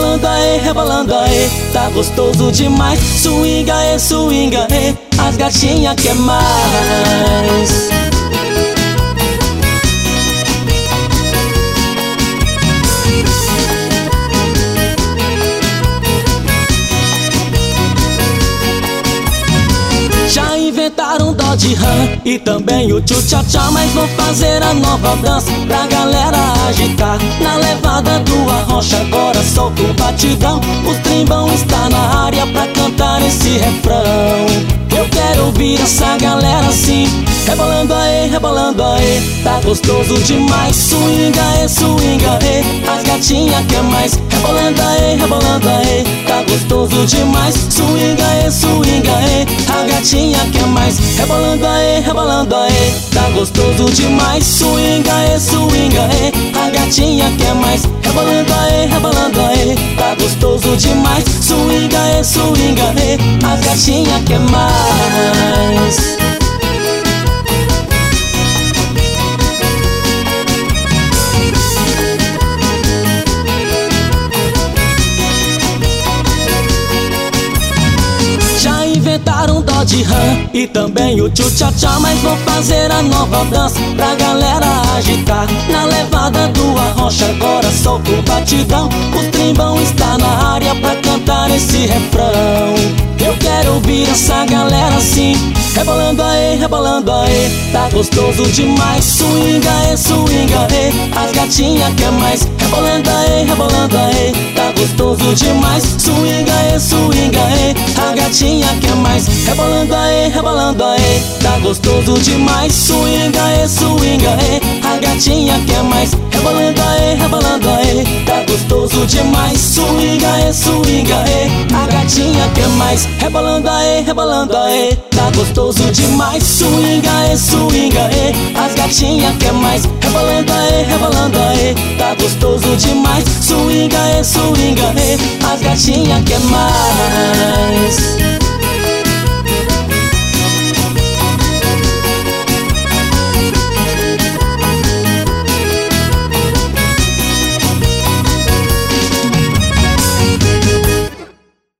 rebolando aê, tá gostoso demais. Swinga aê, as gatinha quer mais. Já inventaram Dodge Ram e também o tchu-tcha-tcha, mas vou fazer a nova dança pra galera agitar. Na levada do arrocha agora solta o batidão. Os trimbão está na área pra cantar esse refrão. Eu quero ouvir essa galera assim, rebolando aê, tá gostoso demais. Swinga aê, as gatinha quer mais. Rebolando aê, tá gostoso demais. Swinga aê, a gatinha quer mais. Rebolando aê, tá gostoso demais. Swinga aê, a gatinha quer mais. Rebolando aê, tá gostoso demais. Swinga aê, a gatinha quer mais. Já inventaram Dodge Ram e também o tchu-tcha-tcha, mas vou fazer a nova dança pra galera agitar. Na levada do arrocha agora solta o batidão. Os trimbão está na área pra cantar esse refrão. Eu quero ouvir essa galera assim, rebolando aê, tá gostoso demais. Swinga aê, as gatinha quer mais. Rebolando aê, tá gostoso demais. Swinga aê, a gatinha quer mais. Rebolando aê, tá gostoso demais. Swinga aê, a gatinha quer mais. Rebolando aê, tá gostoso demais. Swinga aê, a gatinha quer mais. Rebolando aê, tá gostoso demais. Swinga aê, as gatinha quer mais. Rebolando aê, tá gostoso demais. Swinga aê, as gatinha quer mais.